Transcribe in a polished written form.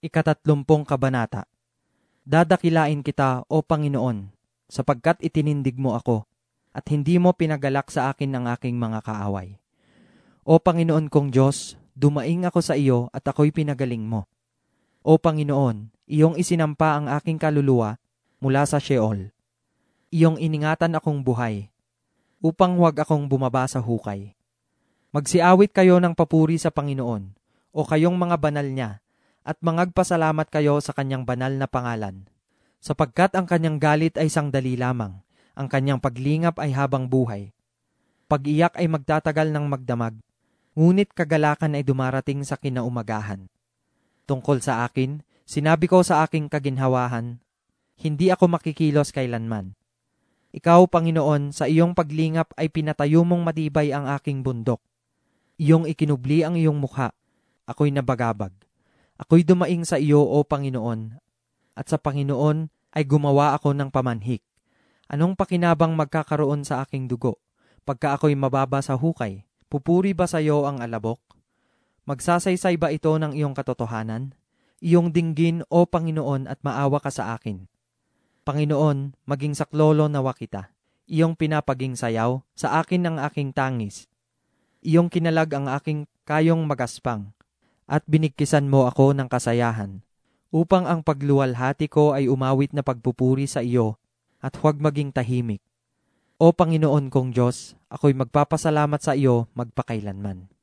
Ikatatlumpong kabanata. Dadakilain kita, O Panginoon, sapagkat itinindig mo ako, at hindi mo pinagalak sa akin ang aking mga kaaway. O Panginoon kong Diyos, dumaing ako sa iyo at ako'y pinagaling mo. O Panginoon, iyong isinampa ang aking kaluluwa mula sa Sheol. Iyong iningatan akong buhay, upang huwag akong bumaba sa hukay. Magsiawit kayo ng papuri sa Panginoon, o kayong mga banal niya, at mangagpasalamat kayo sa kanyang banal na pangalan. Sapagkat ang kanyang galit ay sandali lamang, ang kanyang paglingap ay habang buhay. Pag-iyak ay magtatagal ng magdamag, ngunit kagalakan ay dumarating sa kinaumagahan. Tungkol sa akin, sinabi ko sa aking kaginhawahan, hindi ako makikilos kailanman. Ikaw, Panginoon, sa iyong paglingap ay pinatayo mong matibay ang aking bundok. Iyong ikinubli ang iyong mukha, ako'y nabagabag. Ako'y dumaing sa iyo, O Panginoon, at sa Panginoon ay gumawa ako ng pamanhik. Anong pakinabang magkakaroon sa aking dugo? Pagka ako'y mababa sa hukay, pupuri ba sa iyo ang alabok? Magsasaysay ba ito ng iyong katotohanan? Iyong dinggin, O Panginoon, at maawa ka sa akin. Panginoon, maging saklolo nawa kita. Iyong pinapaging sayaw, sa akin ang aking tangis. Iyong kinalag ang aking kayong magaspang, at binigkisan mo ako ng kasayahan, upang ang pagluwalhati ko ay umawit na pagpupuri sa iyo, at huwag maging tahimik. O Panginoon kong Diyos, ako'y magpapasalamat sa iyo magpakailanman.